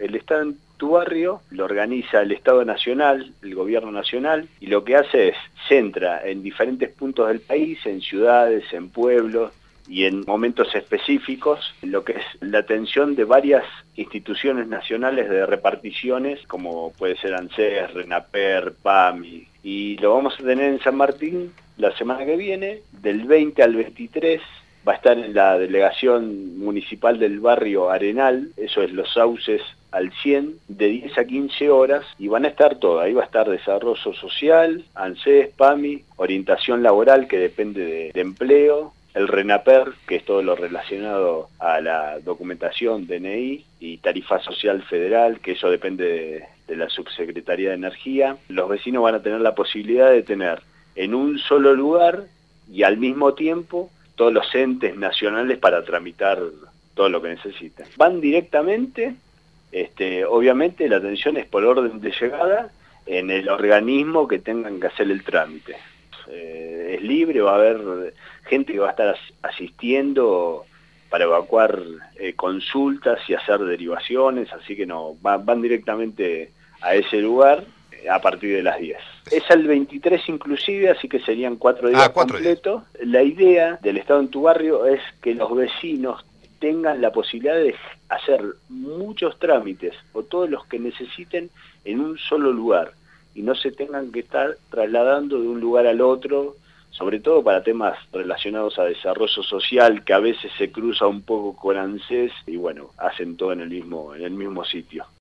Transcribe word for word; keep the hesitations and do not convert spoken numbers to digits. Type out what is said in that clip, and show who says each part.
Speaker 1: El Estado en tu barrio lo organiza el Estado Nacional, el Gobierno Nacional, y lo que hace es, centra en diferentes puntos del país, en ciudades, en pueblos, y en momentos específicos, lo que es la atención de varias instituciones nacionales de reparticiones, como puede ser ANSES, RENAPER, PAMI, y lo vamos a tener en San Martín la semana que viene, del veinte al veintitrés, va a estar en la delegación municipal del barrio Arenal, eso es Los Sauces al cien, de diez a quince horas, y van a estar todas, ahí va a estar desarrollo social, ANSES, PAMI, orientación laboral que depende de, de empleo, el RENAPER, que es todo lo relacionado a la documentación, D N I, y tarifa social federal, que eso depende de, de la Subsecretaría de Energía. Los vecinos van a tener la posibilidad de tener en un solo lugar y al mismo tiempo todos los entes nacionales para tramitar todo lo que necesitan. Van directamente, este, obviamente la atención es por orden de llegada en el organismo que tengan que hacer el trámite. Eh, es libre, va a haber gente que va a estar as asistiendo para evacuar eh, consultas y hacer derivaciones, así que no, va, van directamente a ese lugar eh, a partir de las diez. Es al veintitrés inclusive, así que serían cuatro días ah, cuatro completos. Días. La idea del Estado en tu barrio es que los vecinos tengan la posibilidad de hacer muchos trámites o todos los que necesiten en un solo lugar y no se tengan que estar trasladando de un lugar al otro, sobre todo para temas relacionados a desarrollo social, que a veces se cruza un poco con ANSES y bueno, hacen todo en el mismo, en el mismo sitio.